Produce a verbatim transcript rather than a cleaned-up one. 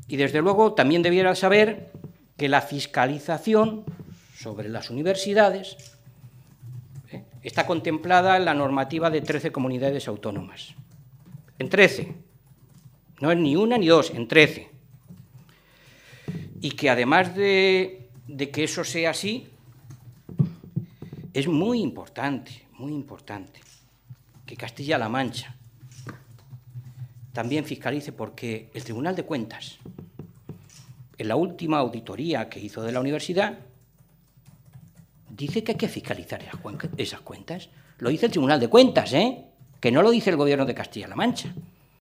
Y desde luego también debiera saber que la fiscalización sobre las universidades ¿eh? está contemplada en la normativa de trece comunidades autónomas. En trece. No es ni una ni dos, en trece. Y que además de, de que eso sea así, es muy importante, muy importante, que Castilla-La Mancha también fiscalice, porque el Tribunal de Cuentas, en la última auditoría que hizo de la universidad, dice que hay que fiscalizar esas cuentas. Lo dice el Tribunal de Cuentas, ¿eh? Que no lo dice el Gobierno de Castilla-La Mancha.